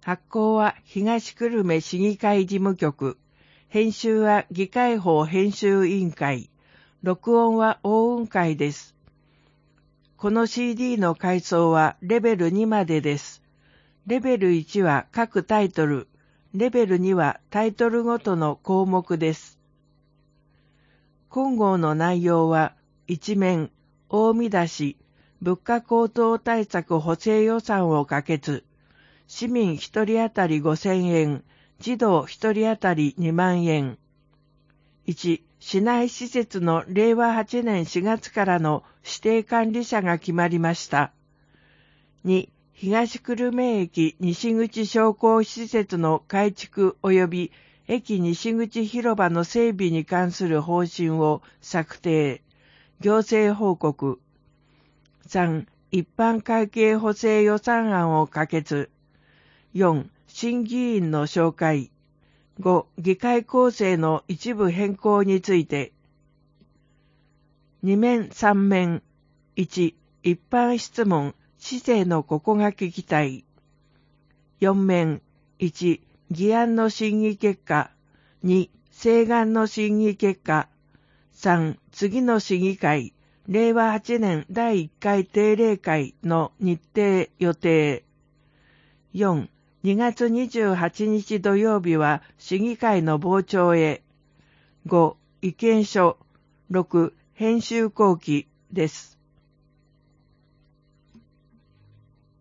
発行は東久留米市議会事務局。編集は議会法編集委員会。録音は大雲会です。この CD の階層はレベル2までです。レベル1は各タイトル。レベル2はタイトルごとの項目です。今号の内容は、1面、大見出し、物価高騰対策補正予算を可決。市民1人当たり5000円、児童1人当たり2万円。1、市内施設の令和8年4月からの指定管理者が決まりました。2、東久留米駅西口商工施設の改築及び駅西口広場の整備に関する方針を策定。行政報告。3、一般会計補正予算案を可決。4、新議員の紹介。5、議会構成の一部変更について。2面3面。1、一般質問。市政のここが聞きたい。4面。1、議案の審議結果。2、請願の審議結果。3、次の市議会、令和8年第1回定例会の日程予定。4、2月28日土曜日は市議会の傍聴へ。5、意見書。6、編集後期です。